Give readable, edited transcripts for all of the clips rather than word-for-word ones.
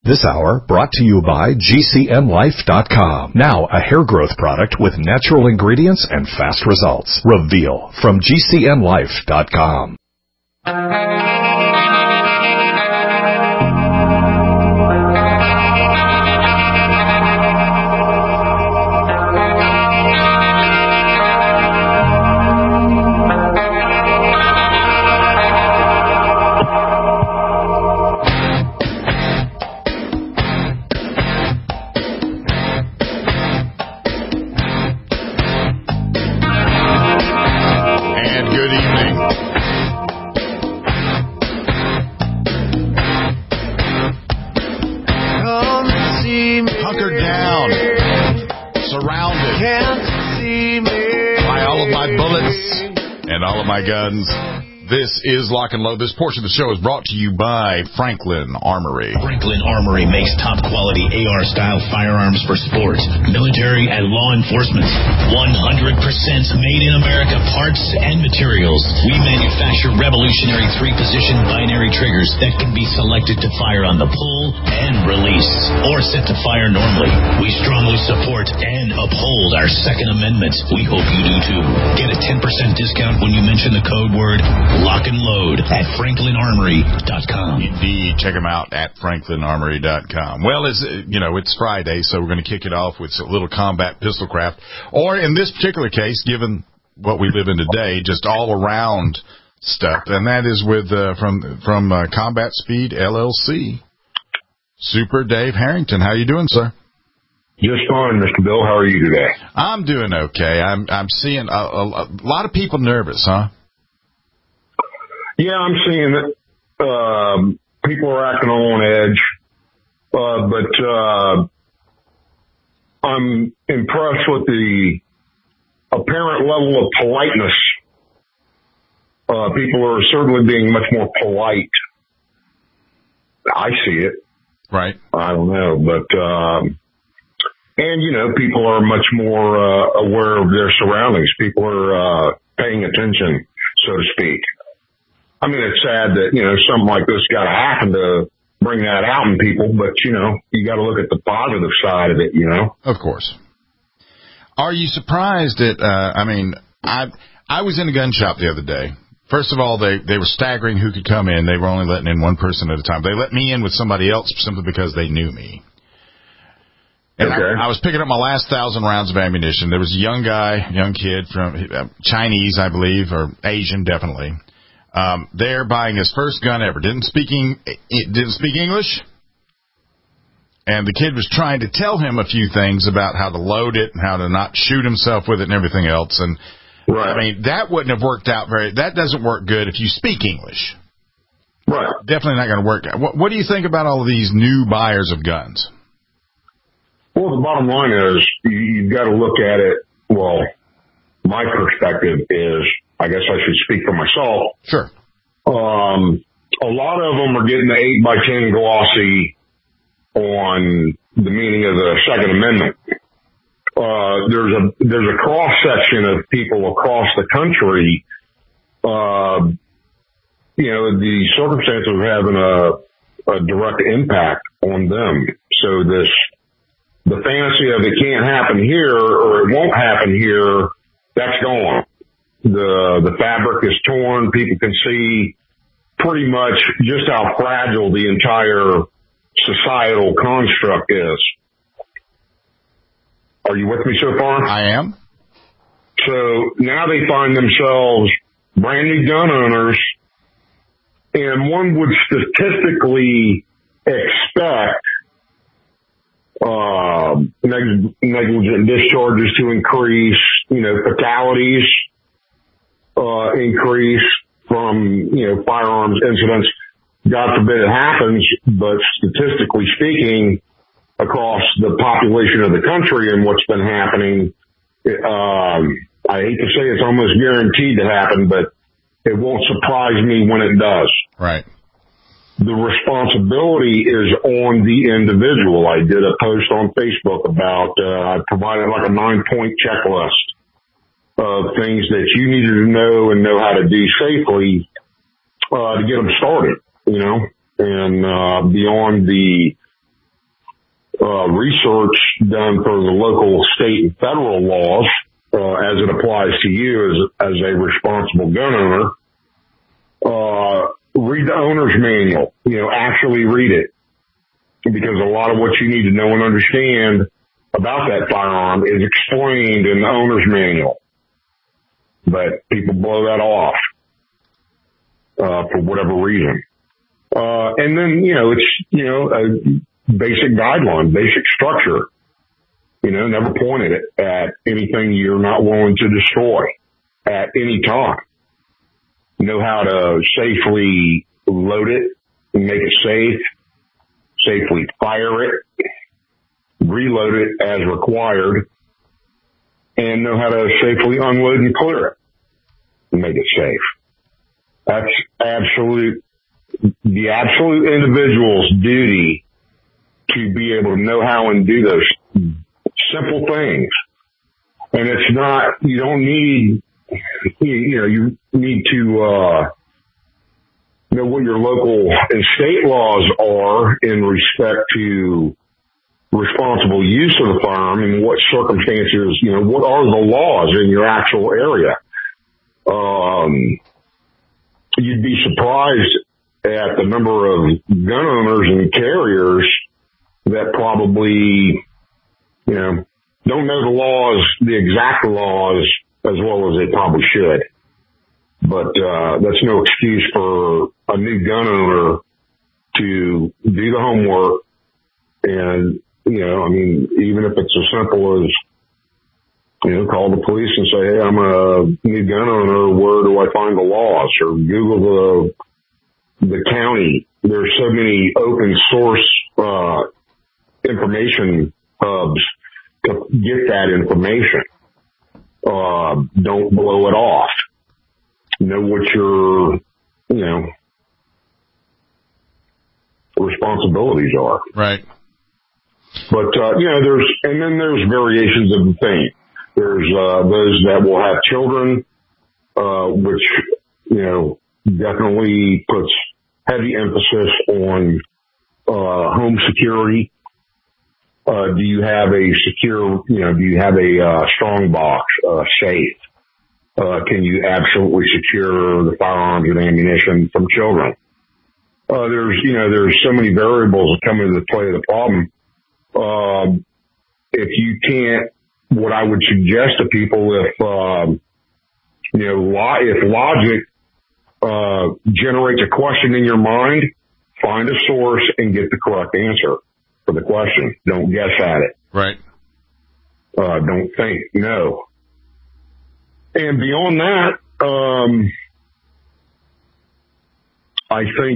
This hour brought to you by GCNlife.com. Now a hair growth product with natural ingredients and fast results. Reveal from GCNlife.com. Guns. This is Lock and Load. This portion of the show is brought to you by Franklin Armory. Franklin Armory makes top-quality AR-style firearms for sports, military, and law enforcement. 100% made in America parts and materials. We manufacture revolutionary 3-position binary triggers that can be selected to fire on the pull and release, or set to fire normally. We strongly support and uphold our Second Amendment. We hope you do too. Get a 10% discount when you mention the code word Lock and Load at FranklinArmory.com. Indeed, check them out at FranklinArmory.com. Well, it's Friday, so we're going to kick it off with a little combat pistol craft, or in this particular case, given what we live in today, just all around stuff, and that is with from Combat Speed LLC. Super Dave Harrington, how you doing, sir? Just fine, Mr. Bill. How are you today? I'm doing okay. I'm seeing a lot of people nervous, huh? Yeah, I'm seeing it. People are acting on edge, but I'm impressed with the apparent level of politeness. People are certainly being much more polite. I see it. Right. I don't know, but and people are much more aware of their surroundings. People are paying attention, so to speak. I mean, it's sad that, something like this got to happen to bring that out in people, but, you got to look at the positive side of it, Of course. Are you surprised at, I was in a gun shop the other day. First of all, they were staggering who could come in. They were only letting in one person at a time. They let me in with somebody else simply because they knew me. And okay. I was picking up my last 1,000 rounds of ammunition. There was a young kid from Chinese, I believe, or Asian, definitely. There buying his first gun ever. Didn't speak English. And the kid was trying to tell him a few things about how to load it and how to not shoot himself with it and everything else. And right. I mean, that wouldn't have worked out that doesn't work good if you speak English. Right. Definitely not going to work. What do you think about all of these new buyers of guns? Well, the bottom line is you've got to look at it. Well, my perspective is, I guess I should speak for myself. Sure. A lot of them are getting the 8x10 glossy on the meaning of the Second Amendment. There's a cross section of people across the country. The circumstances are having a direct impact on them. So the fantasy of it can't happen here or it won't happen here, that's gone. The fabric is torn. People can see pretty much just how fragile the entire societal construct is. Are you with me so far? I am. So now they find themselves brand new gun owners, and one would statistically expect negligent discharges to increase, fatalities increase from, firearms incidents. God forbid it happens, but statistically speaking, across the population of the country and what's been happening, I hate to say it's almost guaranteed to happen, but it won't surprise me when it does. Right. The responsibility is on the individual. I did a post on Facebook about, I provided like a 9-point checklist of things that you needed to know and know how to do safely, to get them started, and, beyond the research done for the local, state, and federal laws as it applies to you as a responsible gun owner. Read the owner's manual. Actually read it, because a lot of what you need to know and understand about that firearm is explained in the owner's manual. But people blow that off for whatever reason. And then, it's, a basic guideline, basic structure. Never point it at anything you're not willing to destroy at any time. Know how to safely load it and make it safe, safely fire it, reload it as required, and know how to safely unload and clear it and make it safe. That's the absolute individual's duty to be able to know how and do those simple things. And it's not, you don't need, you need to know what your local and state laws are in respect to responsible use of the firearm and what circumstances, what are the laws in your actual area. You'd be surprised at the number of gun owners and carriers that probably, don't know the laws, the exact laws, as well as they probably should. But that's no excuse for a new gun owner to do the homework. And, even if it's as simple as, call the police and say, hey, I'm a new gun owner, where do I find the laws? Or Google the county. There's so many open source information hubs to get that information. Don't blow it off. Know what your, responsibilities are. Right. But, there's variations of the thing. There's, those that will have children, which, definitely puts heavy emphasis on, home security. Do you have a secure, do you have a strong box, safe? Can you absolutely secure the firearms and ammunition from children? There's so many variables that come into the play of the problem. If you can't, what I would suggest to people, if logic, generates a question in your mind, find a source and get the correct answer for the question. Don't guess at it. Right. Don't think. No. And beyond that, I think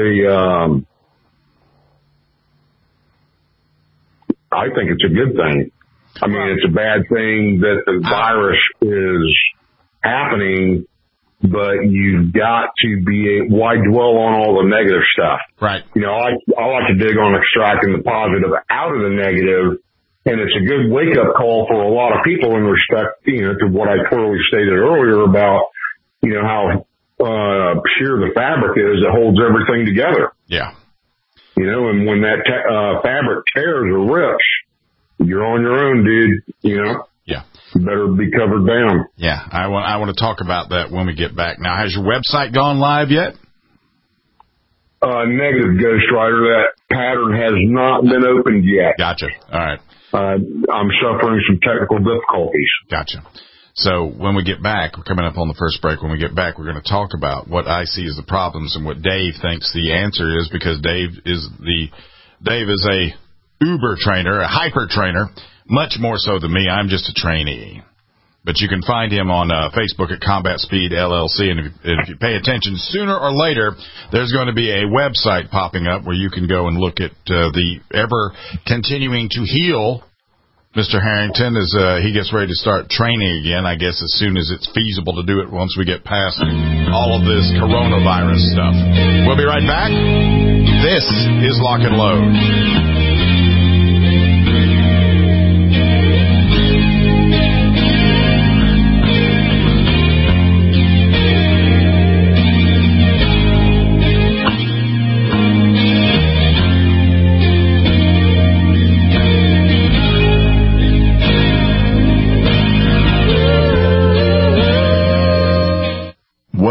it's a good thing. I mean, it's a bad thing that the virus is happening, but you've got to why dwell on all the negative stuff? Right. I like to dig on extracting the positive out of the negative, and it's a good wake-up call for a lot of people in respect, to what I clearly stated earlier about, how sheer the fabric is that holds everything together. Yeah. And when that fabric tears or rips, you're on your own, dude. Yeah. You better be covered down. Yeah. I want to talk about that when we get back. Now, has your website gone live yet? Negative, Ghost Rider. That pattern has not been opened yet. Gotcha. All right. I'm suffering some technical difficulties. Gotcha. So when we get back, we're coming up on the first break. When we get back, we're going to talk about what I see as the problems and what Dave thinks the answer is, because Dave is a uber trainer, a hyper trainer, much more so than me. I'm just a trainee. But you can find him on Facebook at Combat Speed LLC. And if you pay attention, sooner or later, there's going to be a website popping up where you can go and look at the ever continuing to heal Mr. Harrington as he gets ready to start training again, I guess, as soon as it's feasible to do it once we get past all of this coronavirus stuff. We'll be right back. This is Lock and Load.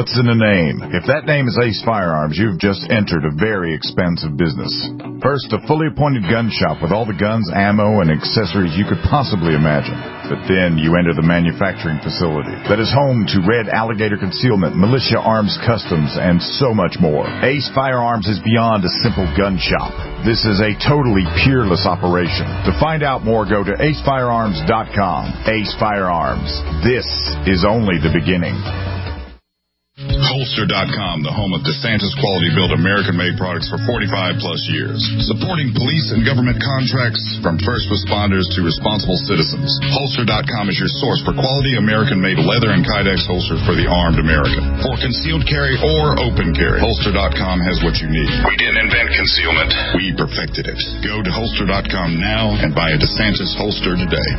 What's in a name? If that name is Ace Firearms, you've just entered a very expensive business. First, a fully appointed gun shop with all the guns, ammo, and accessories you could possibly imagine. But then you enter the manufacturing facility that is home to Red Alligator Concealment, Militia Arms Customs, and so much more. Ace Firearms is beyond a simple gun shop. This is a totally peerless operation. To find out more, go to acefirearms.com. Ace Firearms. This is only the beginning. Holster.com, the home of DeSantis quality built American-made products for 45-plus years. Supporting police and government contracts from first responders to responsible citizens. Holster.com is your source for quality American-made leather and Kydex holsters for the armed American. For concealed carry or open carry, Holster.com has what you need. We didn't invent concealment. We perfected it. Go to Holster.com now and buy a DeSantis holster today.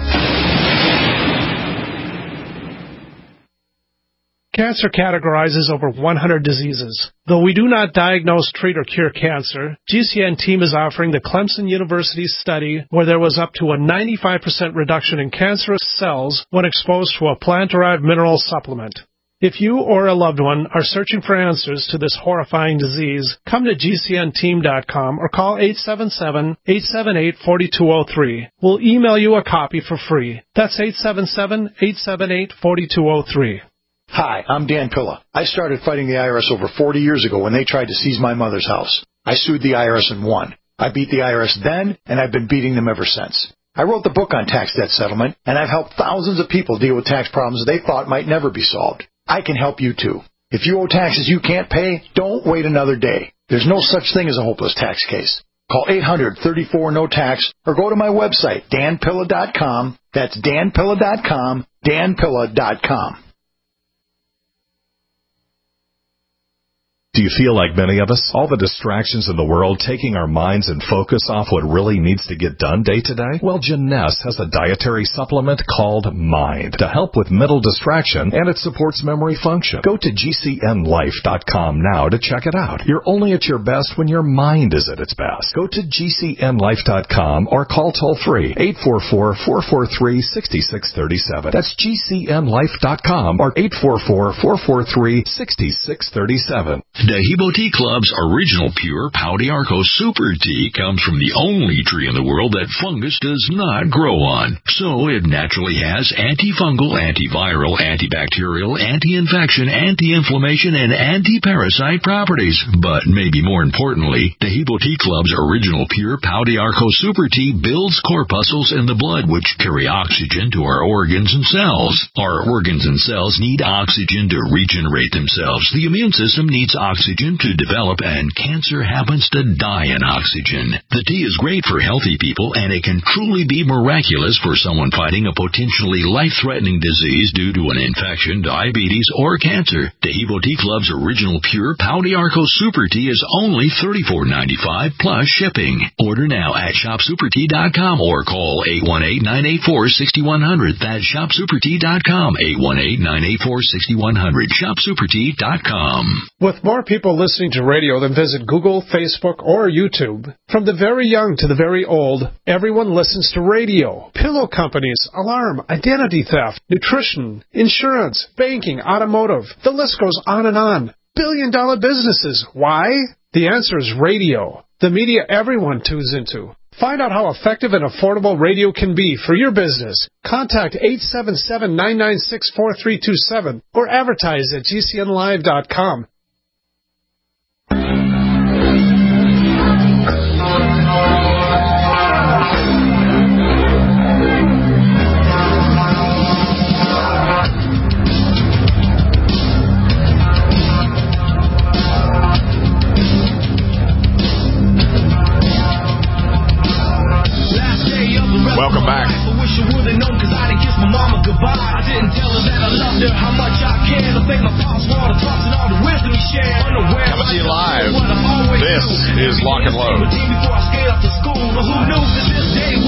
Cancer categorizes over 100 diseases. Though we do not diagnose, treat, or cure cancer, GCN team is offering the Clemson University study where there was up to a 95% reduction in cancerous cells when exposed to a plant-derived mineral supplement. If you or a loved one are searching for answers to this horrifying disease, come to GCNteam.com or call 877-878-4203. We'll email you a copy for free. That's 877-878-4203. Hi, I'm Dan Pilla. I started fighting the IRS over 40 years ago when they tried to seize my mother's house. I sued the IRS and won. I beat the IRS then, and I've been beating them ever since. I wrote the book on tax debt settlement, and I've helped thousands of people deal with tax problems they thought might never be solved. I can help you too. If you owe taxes you can't pay, don't wait another day. There's no such thing as a hopeless tax case. Call 800-34-NO-TAX or go to my website, danpilla.com. That's danpilla.com, danpilla.com. Do you feel like many of us? All the distractions in the world taking our minds and focus off what really needs to get done day to day? Well, Jeunesse has a dietary supplement called Mind to help with mental distraction, and it supports memory function. Go to GCNlife.com now to check it out. You're only at your best when your mind is at its best. Go to GCNlife.com or call toll-free 844-443-6637. That's GCNlife.com or 844-443-6637. Dehibo Tea Club's original pure Pau d'Arco Super Tea comes from the only tree in the world that fungus does not grow on. So it naturally has antifungal, antiviral, antibacterial, anti-infection, anti-inflammation, and anti-parasite properties. But maybe more importantly, Dehibo Tea Club's original pure Pau d'Arco Super Tea builds corpuscles in the blood which carry oxygen to our organs and cells. Our organs and cells need oxygen to regenerate themselves. The immune system needs oxygen to develop, and cancer happens to die in oxygen. The tea is great for healthy people, and it can truly be miraculous for someone fighting a potentially life-threatening disease due to an infection, diabetes, or cancer. Dehibo Tea Club's original pure Pau d'Arco Super Tea is only $34.95 plus shipping. Order now at shopsupertea.com or call 818-984-6100. That's shopsupertea.com, 818-984-6100, shopsupertea.com. With more people listening to radio than visit Google, Facebook, or YouTube, from the very young to the very old, everyone listens to radio. Pillow companies, alarm, identity theft, nutrition, insurance, banking, automotive. The list goes on and on. Billion-dollar businesses. Why? The answer is radio. The media everyone tunes into. Find out how effective and affordable radio can be for your business. Contact 877-996-4327 or advertise at GCNlive.com. Welcome back. Coming to you live. This is Lock and Load.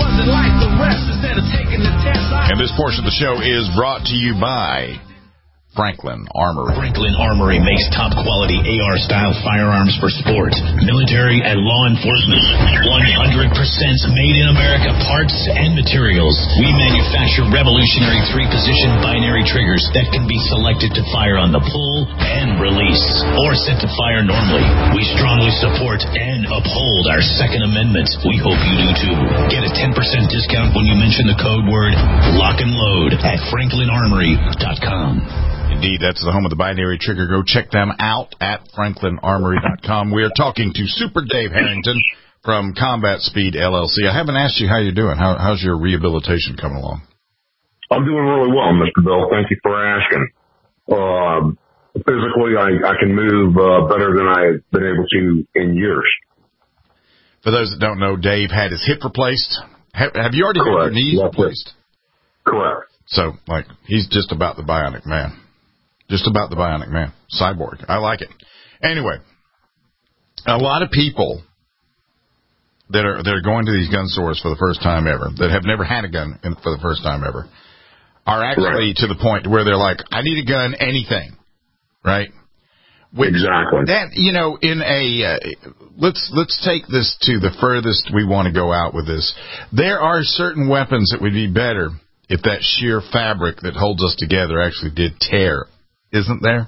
And this portion of the show is brought to you by Franklin Armory. Franklin Armory makes top-quality AR-style firearms for sport, military, and law enforcement. 100% made-in-America parts and materials. We manufacture revolutionary 3-position binary triggers that can be selected to fire on the pull and release, or set to fire normally. We strongly support and uphold our Second Amendment. We hope you do too. Get a 10% discount when you mention the code word Lock and Load at franklinarmory.com. Indeed, that's the home of the binary trigger. Go check them out at franklinarmory.com. We are talking to Super Dave Harrington from Combat Speed LLC. I haven't asked you how you're doing. How's your rehabilitation coming along? I'm doing really well, Mr. Bill. Thank you for asking. Physically, I can move better than I've been able to in years. For those that don't know, Dave had his hip replaced. Have you already had your knees replaced? Correct. So, he's just about the bionic man. Just about the bionic man. Cyborg. I like it. Anyway, a lot of people that are going to these gun stores for the first time ever, that have never had a gun for the first time ever, are actually to the point where they're like, I need a gun, anything. Right? Exactly. That, in a, let's take this to the furthest we want to go out with this. There are certain weapons that would be better if that sheer fabric that holds us together actually did tear. Isn't there?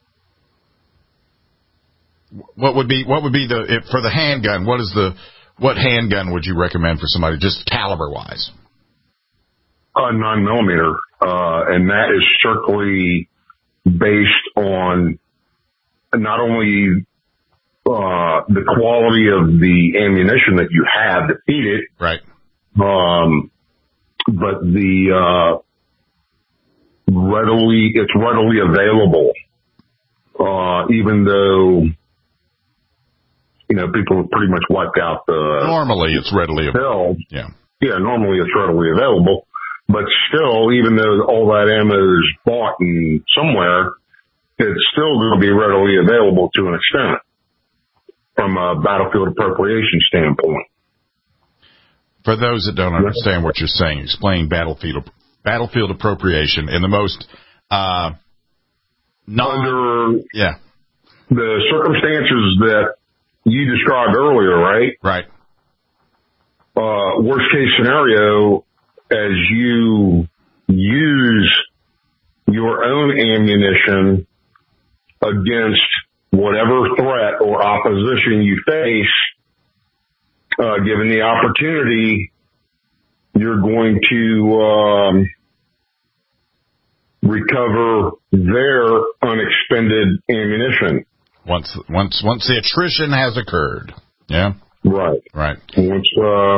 What would be for the handgun? What handgun would you recommend for somebody, just caliber wise? 9mm, and that is strictly based on not only the quality of the ammunition that you have to feed it, right? But it's readily available. Even though, people have pretty much wiped out the... Normally it's readily available. Yeah, normally it's readily available. But still, even though all that ammo is bought in somewhere, it's still going to be readily available to an extent from a battlefield appropriation standpoint. For those that don't understand what you're saying, explain battlefield appropriation in the most under the circumstances that you described earlier, right? Right. Worst case scenario, as you use your own ammunition against whatever threat or opposition you face, given the opportunity, you're going to recover their unexpended ammunition. Once the attrition has occurred. Yeah. Right. Right. Once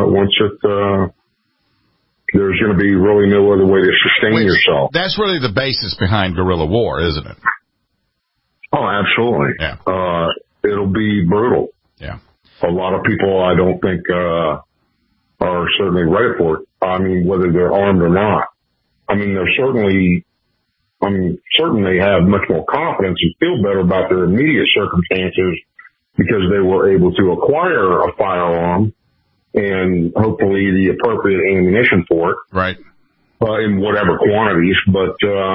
there's going to be really no other way to sustain yourself. That's really the basis behind guerrilla war, isn't it? Oh, absolutely. Yeah. It'll be brutal. Yeah. A lot of people, I don't think, are certainly ready for it. I mean, whether they're armed or not. I mean, certainly have much more confidence and feel better about their immediate circumstances because they were able to acquire a firearm and hopefully the appropriate ammunition for it. Right. In whatever quantities. But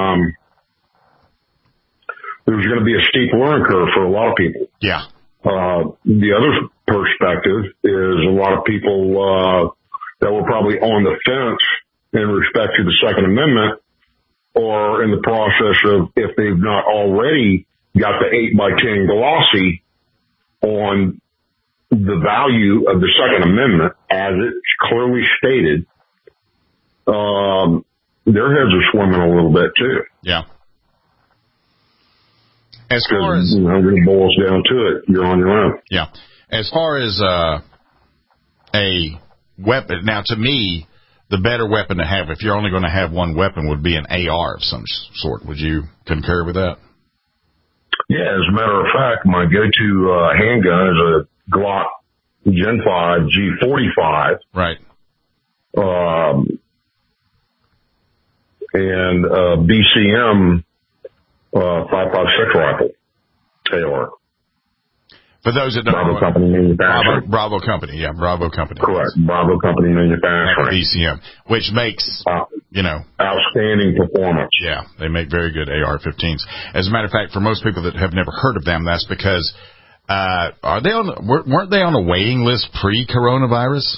there's going to be a steep learning curve for a lot of people. Yeah. The other perspective is a lot of people that were probably on the fence in respect to the Second Amendment, or in the process of, if they've not already got the 8x10 glossy on the value of the Second Amendment, as it's clearly stated, their heads are swimming a little bit too. Yeah. As far as when it boils down to it, you're on your own. Yeah. As far as a weapon, now to me, the better weapon to have, if you're only going to have one weapon, would be an AR of some sort. Would you concur with that? Yeah, as a matter of fact, my go-to handgun is a Glock Gen 5 G45. Right. And BCM 5.56 rifle, AR. For those that don't know, Bravo Company, yeah, Bravo Company. Correct, Bravo Company manufacturing. BCM, which makes outstanding performance. Yeah, they make very good AR-15s. As a matter of fact, for most people that have never heard of them, that's because weren't they on a waiting list pre-coronavirus?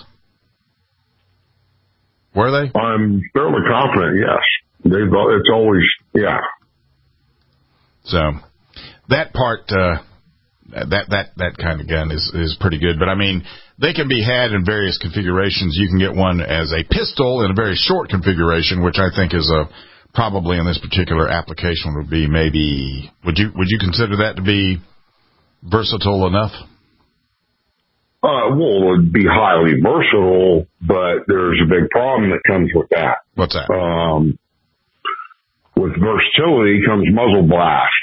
Were they? I'm fairly confident, yes. It's always, yeah. So that part, that kind of gun is pretty good. But I mean, they can be had in various configurations. You can get one as a pistol in a very short configuration, which I think is probably in this particular application would be maybe. Would you consider that to be versatile enough? Well, it would be highly versatile, but there's a big problem that comes with that. What's that? With versatility comes muzzle blast.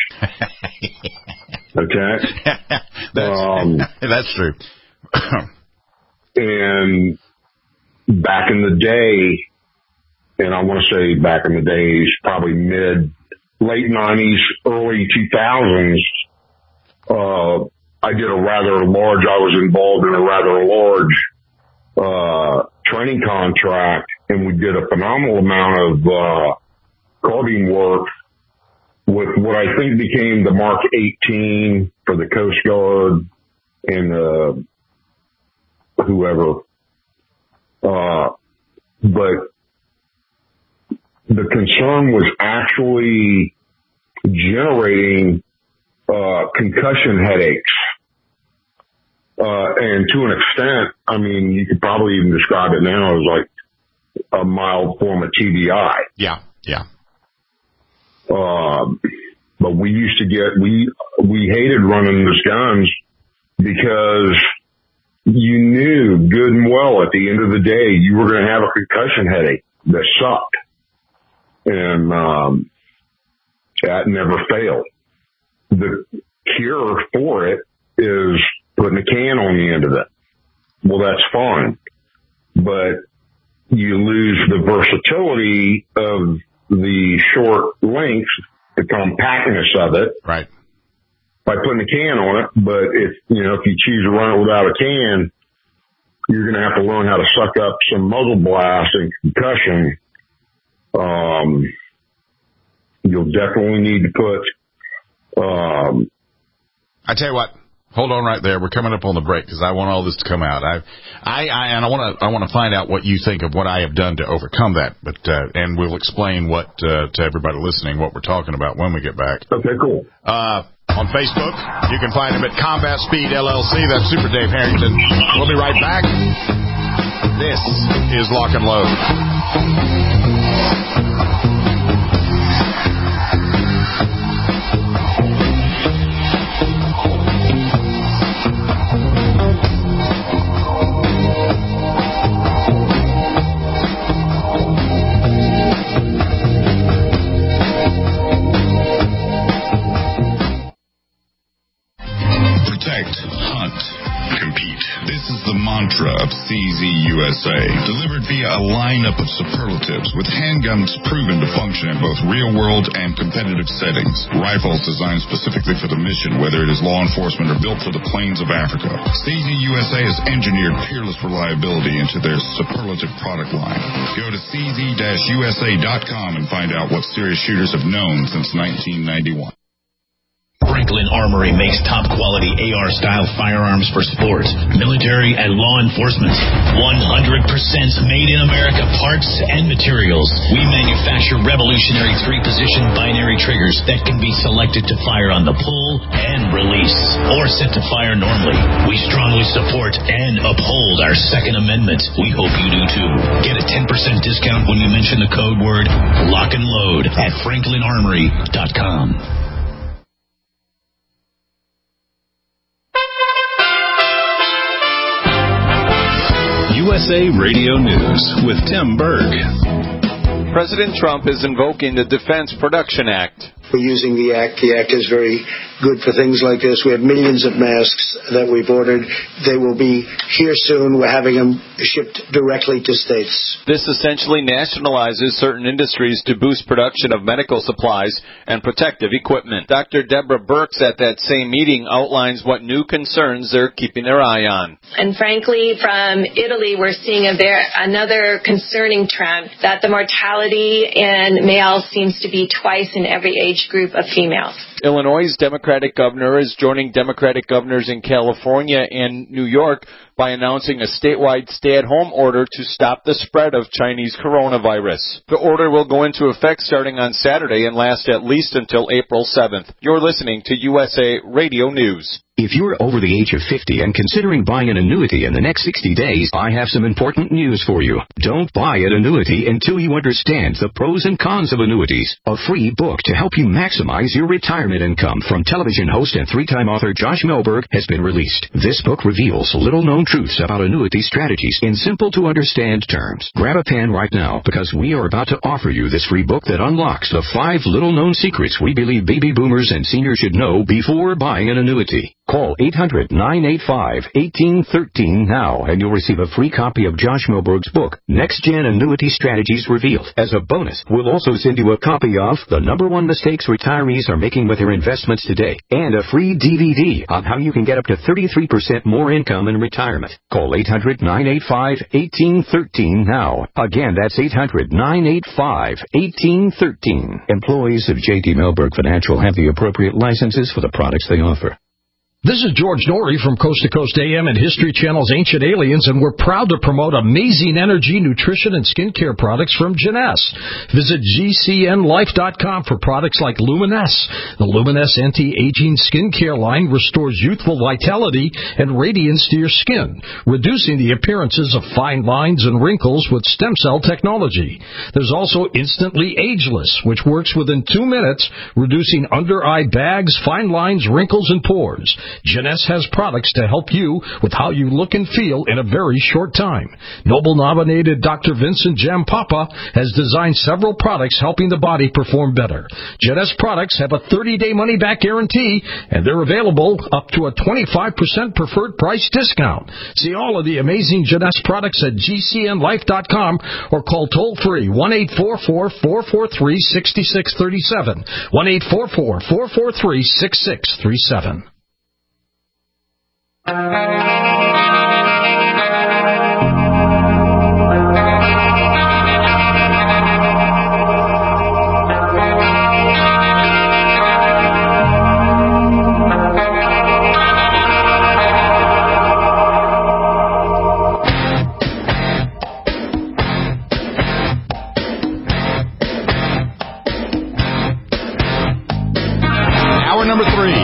Okay? That's true. And back in the day, and I want to say back in the days, probably late 90s, early 2000s, I was involved in a rather large training contract, and we did a phenomenal amount of carbine work with what I think became the Mark 18 for the Coast Guard and whoever. But the concern was actually generating concussion headaches. And to an extent, I mean, you could probably even describe it now as like a mild form of TBI. Yeah. But we used to we hated running those guns because you knew good and well at the end of the day you were going to have a concussion headache that sucked. And that never failed. The cure for it is putting a can on the end of it. Well, that's fine. But you lose the versatility of the short length, the compactness of it. Right. By putting a can on it. But if you choose to run it without a can, you're going to have to learn how to suck up some muzzle blast and concussion. You'll definitely need to put, I tell you what, hold on right there. We're coming up on the break because I want all this to come out. I want to find out what you think of what I have done to overcome that. But and we'll explain to everybody listening what we're talking about when we get back. Okay, cool. On Facebook, you can find him at Combat Speed LLC. That's Super Dave Harrington. We'll be right back. This is Lock and Load. Of CZ USA, delivered via a lineup of superlatives with handguns proven to function in both real-world and competitive settings. Rifles designed specifically for the mission, whether it is law enforcement or built for the plains of Africa. CZ USA has engineered peerless reliability into their superlative product line. Go to cz-usa.com and find out what serious shooters have known since 1991. Franklin Armory makes top-quality AR-style firearms for sports, military, and law enforcement. 100% made in America parts and materials. We manufacture revolutionary 3-position binary triggers that can be selected to fire on the pull and release, or set to fire normally. We strongly support and uphold our Second Amendment. We hope you do too. Get a 10% discount when you mention the code word Lock and Load at FranklinArmory.com. USA Radio News with Tim Berg. President Trump is invoking the Defense Production Act. We're using the Act. The Act is very good for things like this. We have millions of masks that we've ordered. They will be here soon. We're having them shipped directly to states. This essentially nationalizes certain industries to boost production of medical supplies and protective equipment. Dr. Deborah Birx at that same meeting outlines what new concerns they're keeping their eye on. And frankly, from Italy, we're seeing another concerning trend that the mortality in males seems to be twice in every age group of females. Illinois' Democratic governor is joining Democratic governors in California and New York by announcing a statewide stay-at-home order to stop the spread of Chinese coronavirus. The order will go into effect starting on Saturday and last at least until April 7th. You're listening to USA Radio News. If you're over the age of 50 and considering buying an annuity in the next 60 days, I have some important news for you. Don't buy an annuity until you understand the pros and cons of annuities. A free book to help you maximize your retirement income from television host and three-time author Josh Melberg has been released. This book reveals little-known truths about annuity strategies in simple-to-understand terms. Grab a pen right now because we are about to offer you this free book that unlocks the 5 little-known secrets we believe baby boomers and seniors should know before buying an annuity. Call 800-985-1813 now, and you'll receive a free copy of Josh Melberg's book, Next Gen Annuity Strategies Revealed. As a bonus, we'll also send you a copy of The #1 Mistakes Retirees Are Making with Their Investments Today, and a free DVD on how you can get up to 33% more income in retirement. Call 800-985-1813 now. Again, that's 800-985-1813. Employees of J.D. Melberg Financial have the appropriate licenses for the products they offer. This is George Norrie from Coast to Coast AM and History Channel's Ancient Aliens, and we're proud to promote amazing energy, nutrition, and skincare products from Jeunesse. Visit GCNLife.com for products like Luminesse. The Luminesse anti-aging skincare line restores youthful vitality and radiance to your skin, reducing the appearances of fine lines and wrinkles with stem cell technology. There's also Instantly Ageless, which works within 2 minutes, reducing under-eye bags, fine lines, wrinkles, and pores. Jeunesse has products to help you with how you look and feel in a very short time. Nobel-nominated Dr. Vincent Jampapa has designed several products helping the body perform better. Jeunesse products have a 30-day money-back guarantee, and they're available up to a 25% preferred price discount. See all of the amazing Jeunesse products at GCNLife.com or call toll-free 1-844-443-6637, 1-844-443-6637. Hour number 3.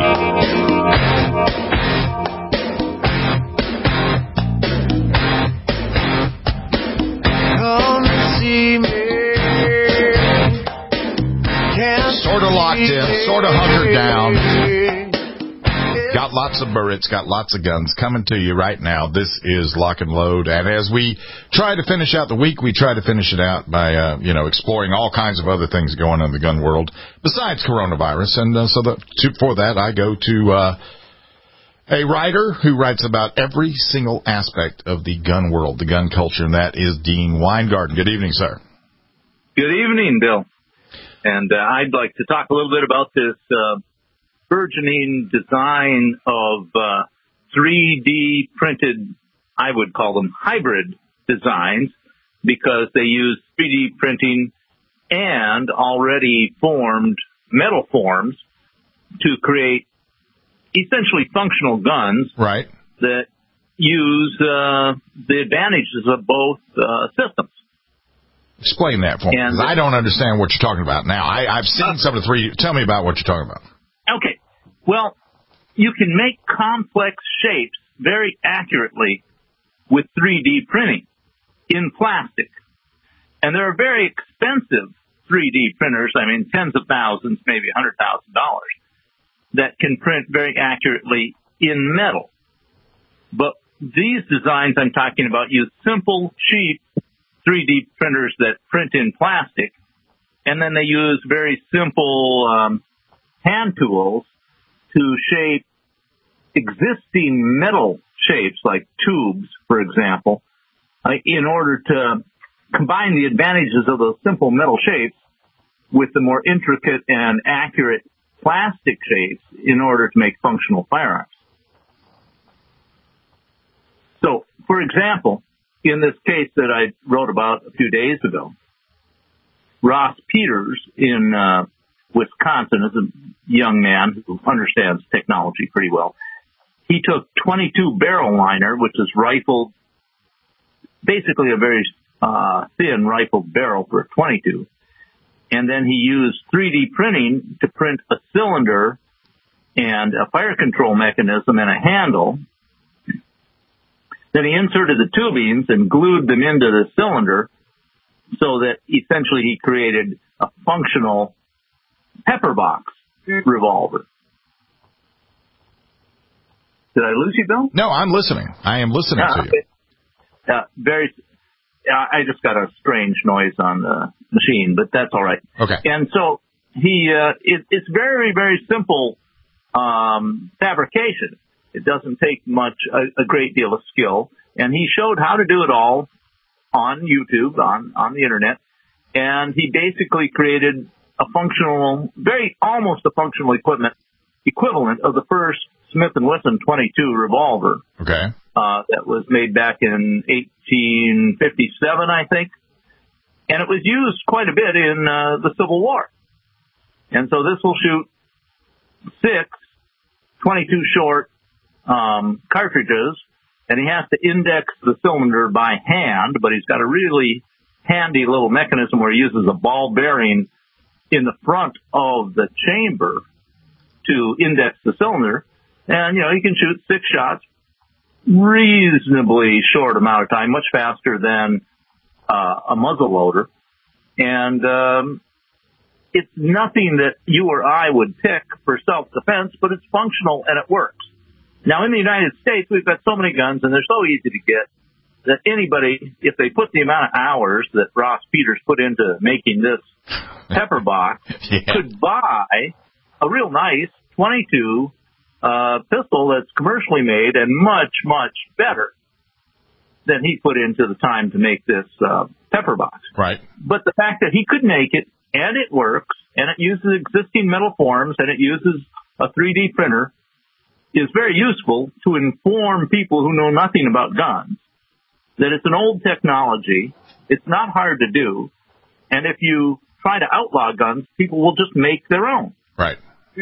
Sort of locked in, sort of hunkered down. Got lots of Barretts, got lots of guns coming to you right now. This is Lock and Load, and as we try to finish out the week, we try to finish it out by, exploring all kinds of other things going on in the gun world besides coronavirus. And for that, I go to a writer who writes about every single aspect of the gun world, the gun culture, and that is Dean Weingarten. Good evening, sir. Good evening, Bill. And I'd like to talk a little bit about this burgeoning design of 3D printed, I would call them hybrid designs, because they use 3D printing and already formed metal forms to create essentially functional guns, right, that use the advantages of both systems. Explain that for me, because I don't understand what you're talking about now. I've seen some of the 3D. Tell me about what you're talking about. Okay. Well, you can make complex shapes very accurately with 3D printing in plastic. And there are very expensive 3D printers, tens of thousands, maybe $100,000, that can print very accurately in metal. But these designs I'm talking about use simple, cheap 3D printers that print in plastic, and then they use very simple hand tools to shape existing metal shapes, like tubes, for example, in order to combine the advantages of those simple metal shapes with the more intricate and accurate plastic shapes in order to make functional firearms. So, for example, in this case that I wrote about a few days ago, Ross Peters in Wisconsin is a young man who understands technology pretty well. He took 22 barrel liner, which is rifled, basically a very thin rifled barrel for a 22, and then he used 3D printing to print a cylinder and a fire control mechanism and a handle. Then he inserted the tubings and glued them into the cylinder so that essentially he created a functional pepper box revolver. Did I lose you, Bill? No, I'm listening. I am listening to you. I just got a strange noise on the machine, but that's all right. Okay. And so it's very, very simple fabrication. It doesn't take much, a great deal of skill. And he showed how to do it all on YouTube, on the internet. And he basically created a functional, almost a functional equivalent of the first Smith & Wesson 22 revolver. Okay. That was made back in 1857, I think. And it was used quite a bit in the Civil War. And so this will shoot 6 22 short cartridges, and he has to index the cylinder by hand, but he's got a really handy little mechanism where he uses a ball bearing in the front of the chamber to index the cylinder. And, he can shoot 6 shots reasonably short amount of time, much faster than a muzzle loader. And it's nothing that you or I would pick for self-defense, but it's functional and it works. Now, in the United States, we've got so many guns, and they're so easy to get, that anybody, if they put the amount of hours that Ross Peters put into making this pepper box, could buy a real nice 22 pistol that's commercially made and much, much better than he put into the time to make this pepper box. Right. But the fact that he could make it, and it works, and it uses existing metal forms, and it uses a 3D printer, is very useful to inform people who know nothing about guns that it's an old technology, it's not hard to do, and if you try to outlaw guns, people will just make their own. Right.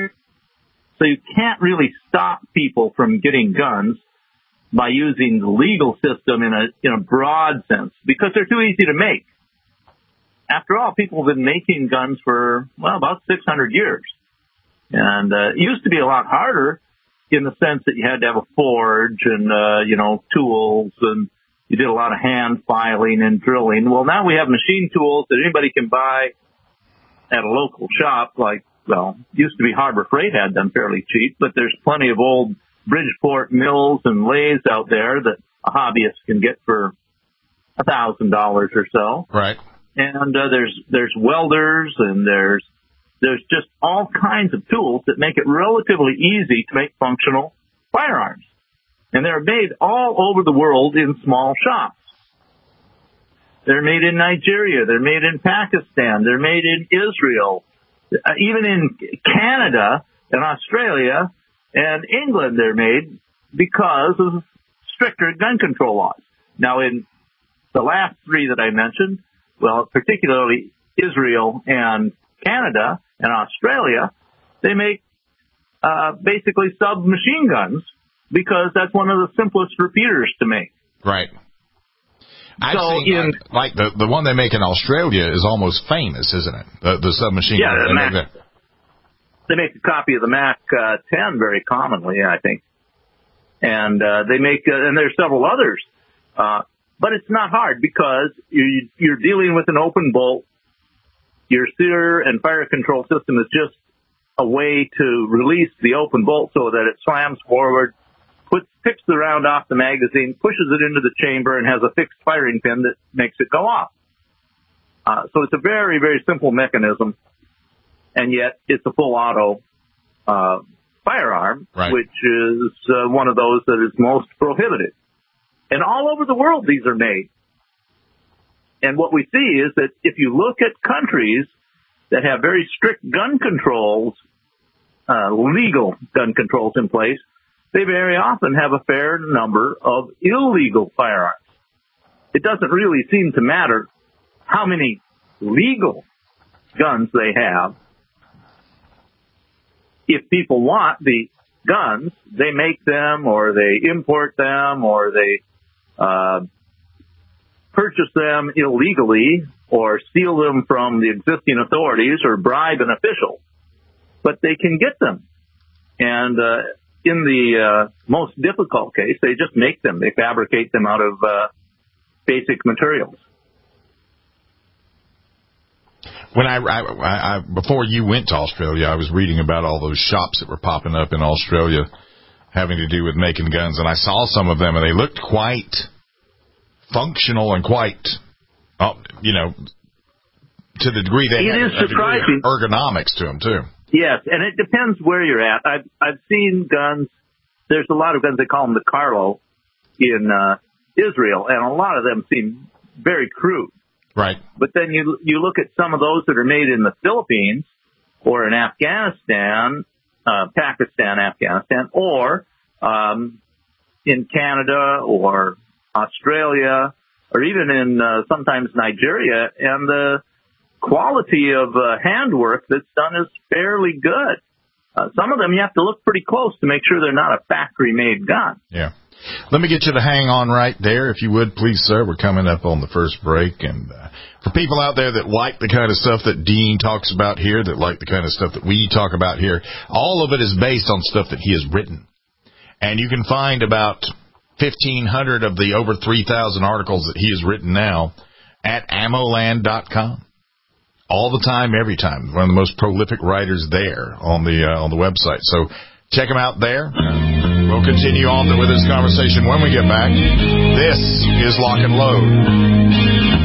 So you can't really stop people from getting guns by using the legal system in a broad sense, because they're too easy to make. After all, people have been making guns for, about 600 years. And it used to be a lot harder in the sense that you had to have a forge and, tools, and you did a lot of hand filing and drilling. Well, now we have machine tools that anybody can buy at a local shop, used to be Harbor Freight had them fairly cheap, but there's plenty of old Bridgeport mills and lathes out there that a hobbyist can get for $1,000 or so. Right. And there's welders, and there's just all kinds of tools that make it relatively easy to make functional firearms. And they're made all over the world in small shops. They're made in Nigeria. They're made in Pakistan. They're made in Israel. Even in Canada and Australia and England they're made because of stricter gun control laws. Now, in the last 3 that I mentioned, particularly Israel and Canada and Australia, they make basically submachine guns because that's one of the simplest repeaters to make. Right. I've seen, the one they make in Australia is almost famous, isn't it? The submachine gun. Yeah, they make a copy of the Mac 10 very commonly, I think. And they make, and there's several others. But it's not hard because you're dealing with an open bolt. Your sear and fire control system is just a way to release the open bolt so that it slams forward, picks the round off the magazine, pushes it into the chamber, and has a fixed firing pin that makes it go off. So it's a very, very simple mechanism, and yet it's a full auto firearm, right, which is one of those that is most prohibited. And all over the world, these are made. And what we see is that if you look at countries that have very strict gun controls, legal gun controls in place, they very often have a fair number of illegal firearms. It doesn't really seem to matter how many legal guns they have. If people want the guns, they make them, or they import them, or they purchase them illegally, or steal them from the existing authorities, or bribe an official. But they can get them. And in the most difficult case, they just make them. They fabricate them out of basic materials. When I before you went to Australia, I was reading about all those shops that were popping up in Australia having to do with making guns, and I saw some of them, and they looked quite functional and quite, to the degree they had a degree of ergonomics to them, too. Yes, and it depends where you're at. I've seen guns. There's a lot of guns, they call them the Carlo, in Israel, and a lot of them seem very crude. Right. But then you look at some of those that are made in the Philippines or in Afghanistan, Pakistan, or in Canada or Australia, or even in sometimes Nigeria, and the quality of handwork that's done is fairly good. Some of them you have to look pretty close to make sure they're not a factory-made gun. Yeah. Let me get you to hang on right there, if you would, please, sir. We're coming up on the first break. And for people out there that like the kind of stuff that Dean talks about here, that like the kind of stuff that we talk about here, all of it is based on stuff that he has written. And you can find about 1,500 of the over 3,000 articles that he has written now at ammoland.com. All the time, every time. One of the most prolific writers there on the website. So check him out there. We'll continue on with this conversation when we get back. This is Lock and Load.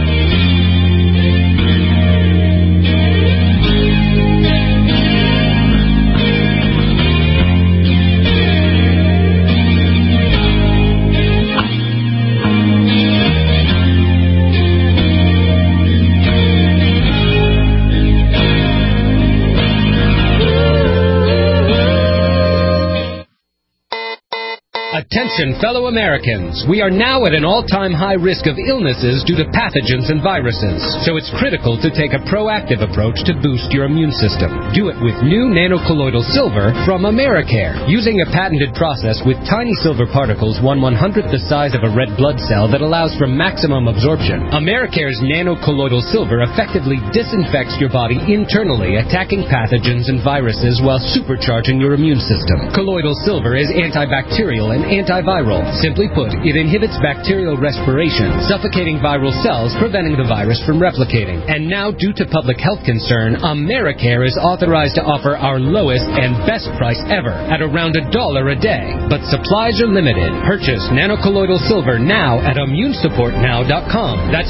Attention, fellow Americans. We are now at an all-time high risk of illnesses due to pathogens and viruses. So it's critical to take a proactive approach to boost your immune system. Do it with new nanocolloidal silver from Americare. Using a patented process with tiny silver particles 1/100th the size of a red blood cell that allows for maximum absorption, Americare's nanocolloidal silver effectively disinfects your body internally, attacking pathogens and viruses while supercharging your immune system. Colloidal silver is antibacterial and antiviral. Simply put, it inhibits bacterial respiration, suffocating viral cells, preventing the virus from replicating. And now, due to public health concern, Americare is authorized to offer our lowest and best price ever at around $1 a day. But supplies are limited. Purchase nanocolloidal silver now at immunesupportnow.com. That's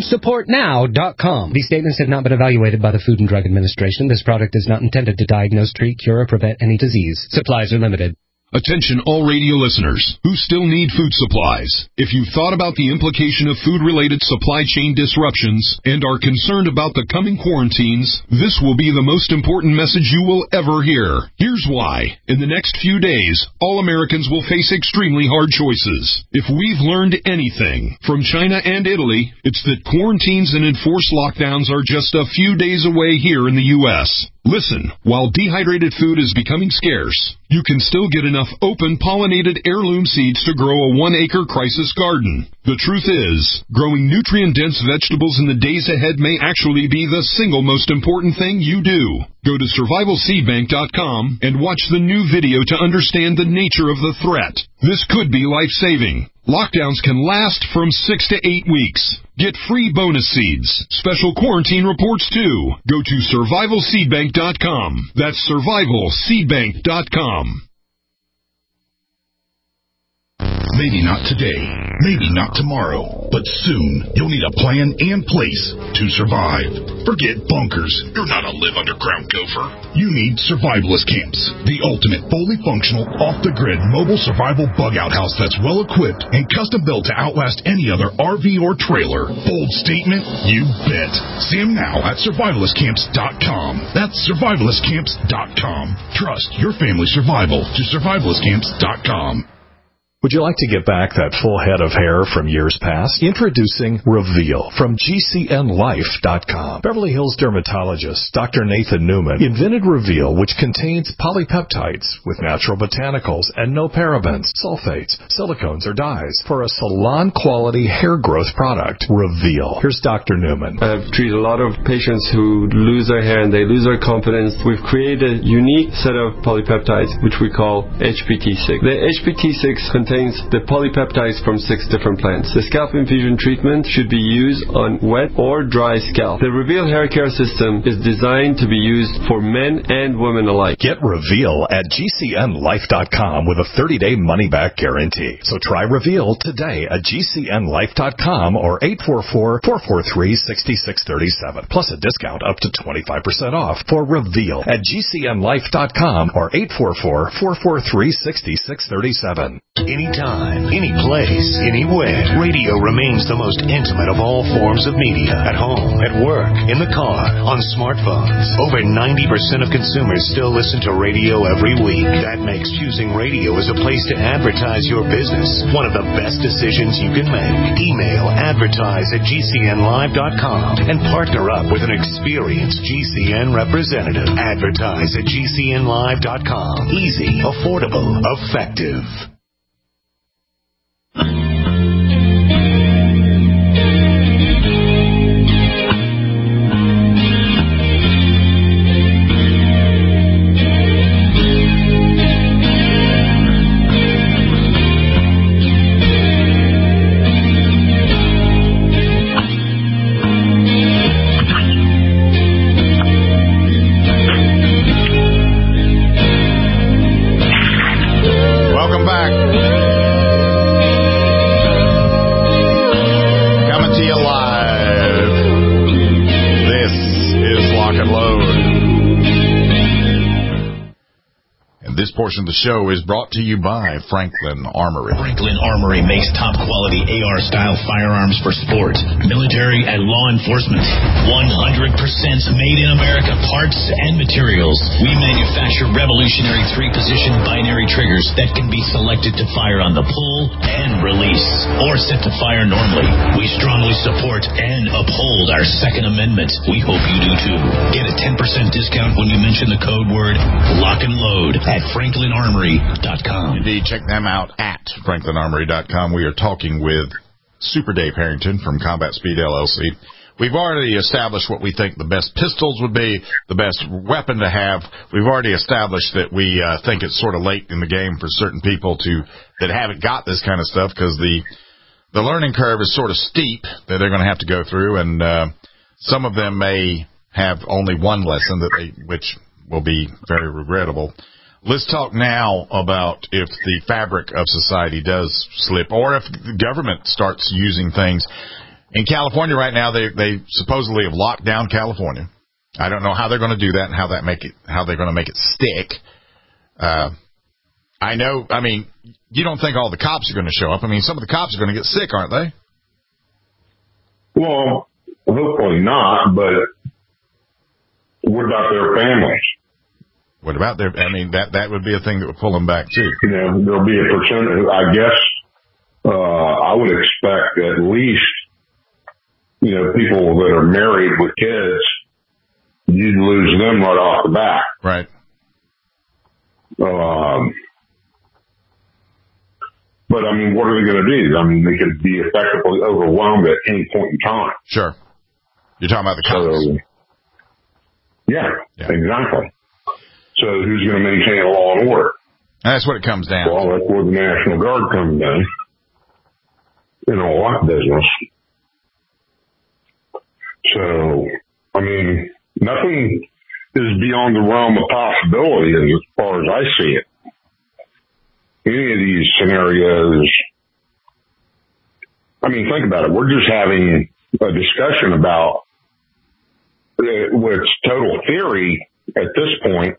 immunesupportnow.com. These statements have not been evaluated by the Food and Drug Administration. This product is not intended to diagnose, treat, cure, or prevent any disease. Supplies are limited. Attention all radio listeners who still need food supplies. If you've thought about the implication of food-related supply chain disruptions and are concerned about the coming quarantines, this will be the most important message you will ever hear. Here's why. In the next few days, all Americans will face extremely hard choices. If we've learned anything from China and Italy, it's that quarantines and enforced lockdowns are just a few days away here in the U.S. Listen, while dehydrated food is becoming scarce, you can still get enough open pollinated heirloom seeds to grow a 1-acre crisis garden. The truth is, growing nutrient-dense vegetables in the days ahead may actually be the single most important thing you do. Go to survivalseedbank.com and watch the new video to understand the nature of the threat. This could be life-saving. Lockdowns can last from 6 to 8 weeks. Get free bonus seeds, special quarantine reports too. Go to survivalseedbank.com. That's survivalseedbank.com. Maybe not today, maybe not tomorrow, but soon you'll need a plan and place to survive. Forget bunkers. You're not a live underground gopher. You need survivalist camps, the ultimate fully functional, off-the-grid mobile survival bug-out house that's well-equipped and custom-built to outlast any other RV or trailer. Bold statement? You bet. See them now at survivalistcamps.com. That's survivalistcamps.com. Trust your family's survival to survivalistcamps.com. Would you like to get back that full head of hair from years past? Introducing Reveal from GCNlife.com. Beverly Hills dermatologist Dr. Nathan Newman invented Reveal, which contains polypeptides with natural botanicals and no parabens, sulfates, silicones, or dyes for a salon-quality hair growth product. Reveal. Here's Dr. Newman. I've treated a lot of patients who lose their hair and they lose their confidence. We've created a unique set of polypeptides, which we call HPT6. The HPT6 contains the polypeptides from 6 different plants. The scalp infusion treatment should be used on wet or dry scalp. The Reveal hair care system is designed to be used for men and women alike. Get Reveal at GCNlife.com with a 30-day money-back guarantee. So try Reveal today at GCNlife.com or 844-443-6637. Plus a discount up to 25% off for Reveal at GCNlife.com or 844-443-6637. Anytime, any place, anywhere, radio remains the most intimate of all forms of media. At home, at work, in the car, on smartphones. Over 90% of consumers still listen to radio every week. That makes choosing radio as a place to advertise your business one of the best decisions you can make. Email advertise@gcnlive.com and partner up with an experienced GCN representative. Advertise at gcnlive.com. Easy, affordable, effective. Welcome back. This portion of the show is brought to you by Franklin Armory. Franklin Armory makes top-quality AR-style firearms for sport, military, and law enforcement. 100% made in America parts and materials. We manufacture revolutionary 3-position binary triggers that can be selected to fire on the pull and release, or set to fire normally. We strongly support and uphold our Second Amendment. We hope you do too. Get a 10% discount when you mention the code word LOCK and LOAD at FranklinArmory.com. Indeed, check them out at FranklinArmory.com. We are talking with Super Dave Harrington from Combat Speed LLC. We've already established what we think the best pistols would be, the best weapon to have. We've already established that we think it's sort of late in the game for certain people that haven't got this kind of stuff, because the learning curve is sort of steep that they're going to have to go through, and some of them may have only one lesson which will be very regrettable. Let's talk now about if the fabric of society does slip, or if the government starts using things. In California right now, they supposedly have locked down California. I don't know how they're going to do that and how they're going to make it stick. I mean, you don't think all the cops are going to show up. I mean, some of the cops are going to get sick, aren't they? Well, hopefully not, but what about their families? What about that would be a thing that would pull them back, too. You know, there'll be a percentage, I guess, I would expect at least, you know, people that are married with kids, you'd lose them right off the bat. Right. But, I mean, what are they going to do? I mean, they could be effectively overwhelmed at any point in time. Sure. You're talking about the cops. Yeah, exactly. So who's going to maintain law and order? That's what it comes down to. Well, that's where the National Guard comes in. In all that business. So, I mean, nothing is beyond the realm of possibility as far as I see it. any of these scenarios, I mean, think about it. We're just having a discussion about what's total theory at this point,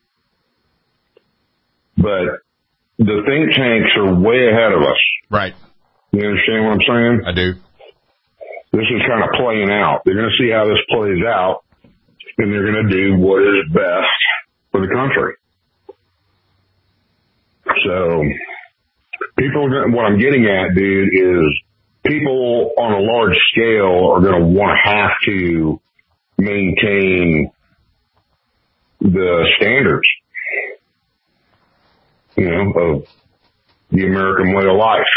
but the think tanks are way ahead of us. Right. You understand what I'm saying? I do. This is kind of playing out. They're going to see how this plays out, and they're going to do what is best for the country. So, what I'm getting at, dude, is people on a large scale are going to want to have to maintain the standards, of the American way of life.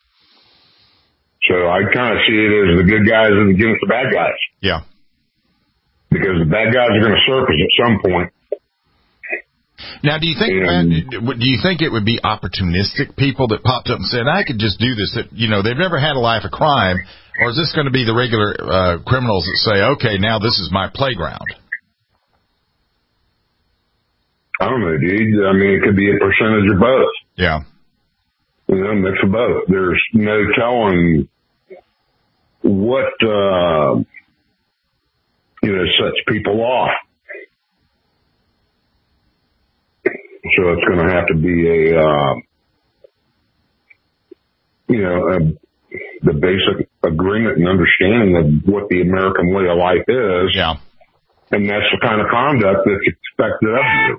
So I kind of see it as the good guys against the bad guys. Yeah. Because the bad guys are going to surface at some point. Now, do you think it would be opportunistic people that popped up and said, I could just do this, that, they've never had a life of crime, or is this going to be the regular criminals that say, okay, now this is my playground? I don't know, dude. I mean, it could be a percentage of both. Yeah. Mix of both. There's no telling what, sets people off. So it's going to have to be the basic agreement and understanding of what the American way of life is. Yeah. And that's the kind of conduct that's expected of you.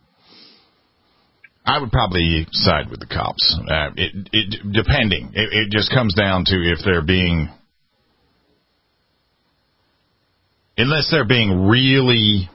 I would probably side with the cops. Depending. It just comes down to if they're being, unless they're being really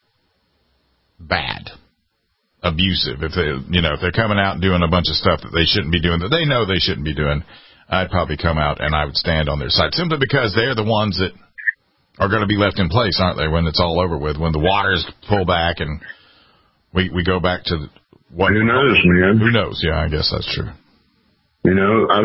bad, abusive. If they're coming out and doing a bunch of stuff that they shouldn't be doing, that they know they shouldn't be doing, I'd probably come out and I would stand on their side, simply because they're the ones that are going to be left in place, aren't they? When it's all over with, when the waters pull back and we go back to what? Who knows, man? Who knows? Yeah, I guess that's true. I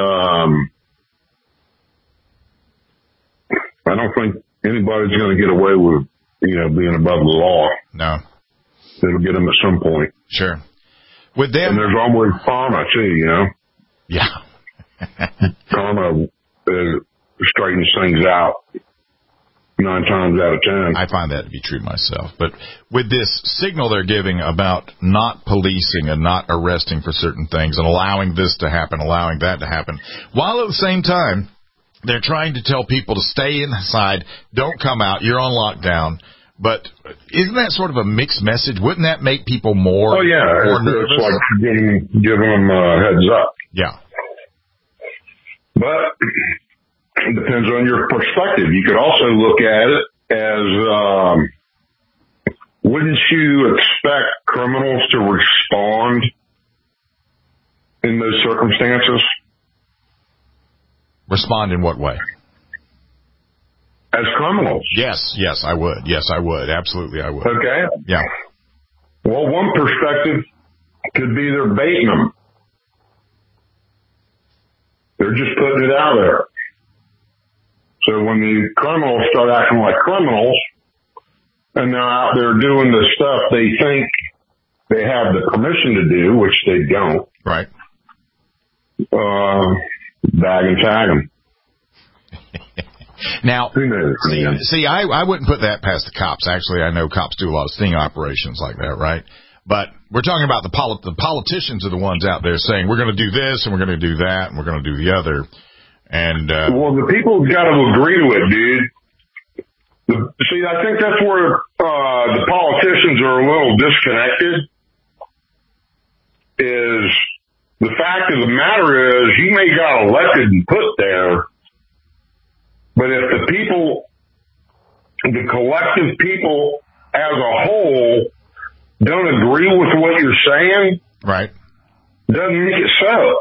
don't think anybody's going to get away with being above the law. No. It'll get them at some point. Sure. With them, and there's always karma too, Yeah. Karma straightens things out 9 times out of 10. I find that to be true myself. But with this signal they're giving about not policing and not arresting for certain things and allowing this to happen, allowing that to happen, while at the same time they're trying to tell people to stay inside, don't come out, you're on lockdown. But isn't that sort of a mixed message? Wouldn't that make people more? Oh yeah, more nervous? It's like giving them a heads up. Yeah, but it depends on your perspective. You could also look at it as, wouldn't you expect criminals to respond in those circumstances? Respond in what way? As criminals. Yes, I would. Yes, I would. Absolutely, I would. Okay. Yeah. Well, one perspective could be they're baiting them. They're just putting it out there. So when the criminals start acting like criminals, and they're out there doing the stuff they think they have the permission to do, which they don't. Right. Bag and tag them. Now, see, I wouldn't put that past the cops. Actually, I know cops do a lot of sting operations like that, right? But we're talking about the politicians are the ones out there saying, we're going to do this, and we're going to do that, and we're going to do the other. And well, the people got to agree to it, dude. See, I think that's where the politicians are a little disconnected. Is the fact of the matter is, you may got elected and put there, but if the people, the collective people as a whole, don't agree with what you're saying, right, doesn't make it so.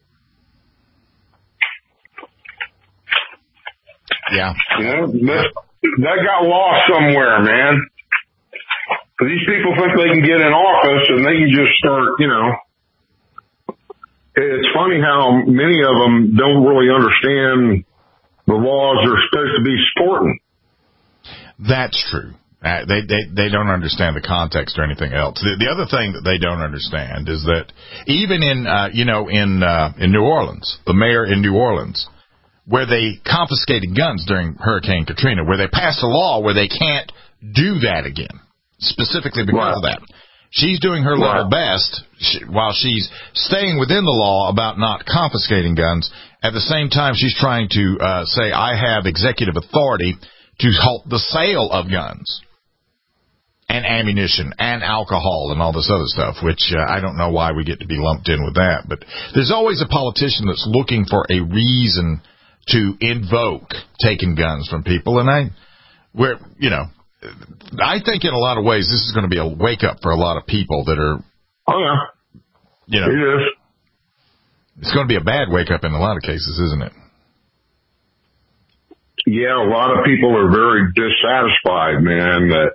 Yeah. That got lost somewhere, man. These people think they can get in office and they can just start, It's funny how many of them don't really understand the laws they're supposed to be supporting. That's true. They don't understand the context or anything else. The other thing that they don't understand is that even in New Orleans, the mayor in New Orleans, where they confiscated guns during Hurricane Katrina, where they passed a law where they can't do that again, specifically because of that. She's doing her level best while she's staying within the law about not confiscating guns. At the same time, she's trying to say, I have executive authority to halt the sale of guns and ammunition and alcohol and all this other stuff, which I don't know why we get to be lumped in with that. But there's always a politician that's looking for a reason to invoke taking guns from people. And I think in a lot of ways this is going to be a wake-up for a lot of people that are... Oh, yeah. It is. It's going to be a bad wake-up in a lot of cases, isn't it? Yeah, a lot of people are very dissatisfied, man, that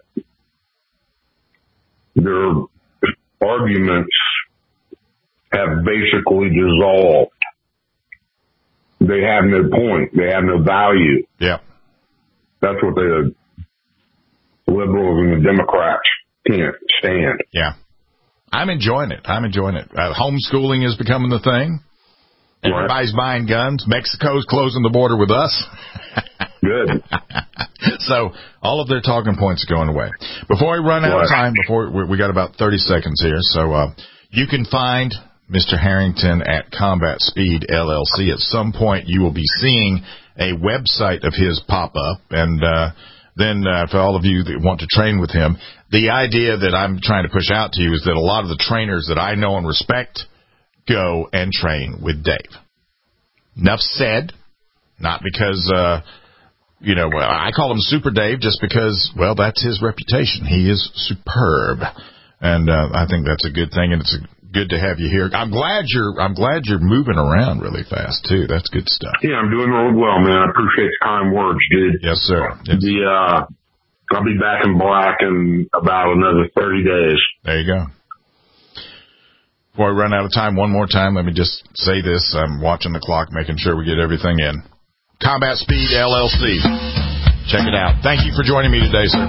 their arguments have basically dissolved. They have no point. They have no value. Yeah. That's what the liberals and the Democrats can't stand. Yeah. I'm enjoying it. Homeschooling is becoming the thing. Everybody's buying guns. Mexico's closing the border with us. Good. So all of their talking points are going away. Before we run out of time, we got about 30 seconds here. So you can find Mr. Harrington at Combat Speed LLC. At some point, you will be seeing a website of his pop up. And then for all of you that want to train with him, the idea that I'm trying to push out to you is that a lot of the trainers that I know and respect go and train with Dave. Enough said. Not because, I call him Super Dave just because, well, that's his reputation. He is superb. And I think that's a good thing, and it's good to have you here. I'm glad you're moving around really fast, too. That's good stuff. Yeah, I'm doing real well, man. I appreciate the kind words, dude. Yes, sir. I'll be back in black in about another 30 days. There you go. Before we run out of time, one more time, let me just say this. I'm watching the clock, making sure we get everything in. Combat Speed LLC. Check it out. Thank you for joining me today, sir.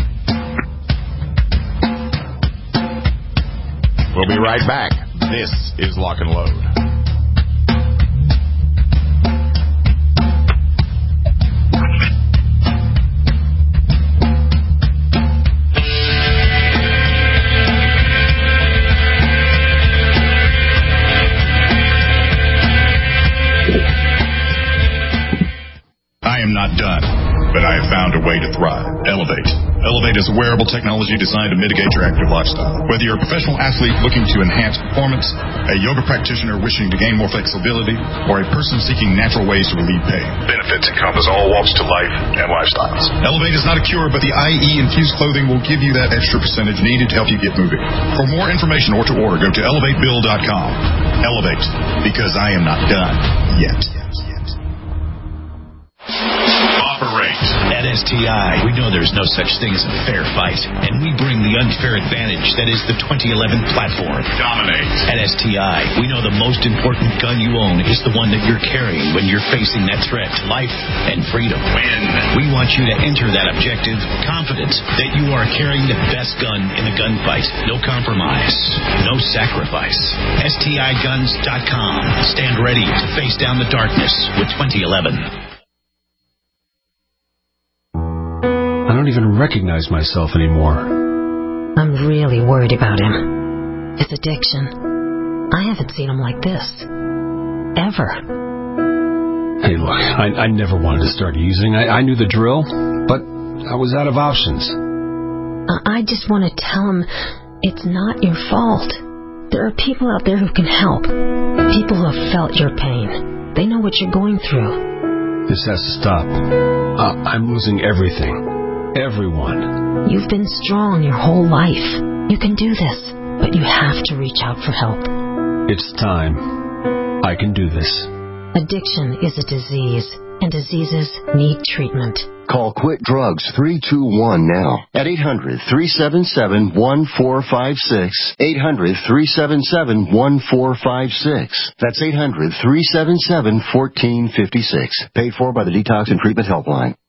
We'll be right back. This is Lock and Load. I am not done, but I have found a way to thrive. Elevate. Elevate is a wearable technology designed to mitigate your active lifestyle. Whether you're a professional athlete looking to enhance performance, a yoga practitioner wishing to gain more flexibility, or a person seeking natural ways to relieve pain, benefits encompass all walks to life and lifestyles. Elevate is not a cure, but the IE-infused clothing will give you that extra percentage needed to help you get moving. For more information or to order, go to elevatebill.com. Elevate, because I am not done yet. Operate. At STI, we know there's no such thing as a fair fight, and we bring the unfair advantage that is the 2011 platform. Dominate. At STI, we know the most important gun you own is the one that you're carrying when you're facing that threat to life and freedom. Win. We want you to enter that objective confident that you are carrying the best gun in the gunfight. No compromise. No sacrifice. STIguns.com. Stand ready to face down the darkness with 2011. I don't even recognize myself anymore. I'm really worried about him. His addiction. I haven't seen him like this. Ever. Hey, look, I never wanted to start using. I knew the drill, but I was out of options. I just want to tell him it's not your fault. There are people out there who can help. People who have felt your pain. They know what you're going through. This has to stop. I'm losing everything. Everyone. You've been strong your whole life. You can do this, but you have to reach out for help. It's time. I can do this. Addiction is a disease, and diseases need treatment. Call Quit Drugs 321 now at 800-377-1456. 800-377-1456. That's 800-377-1456. Paid for by the Detox and Treatment Helpline.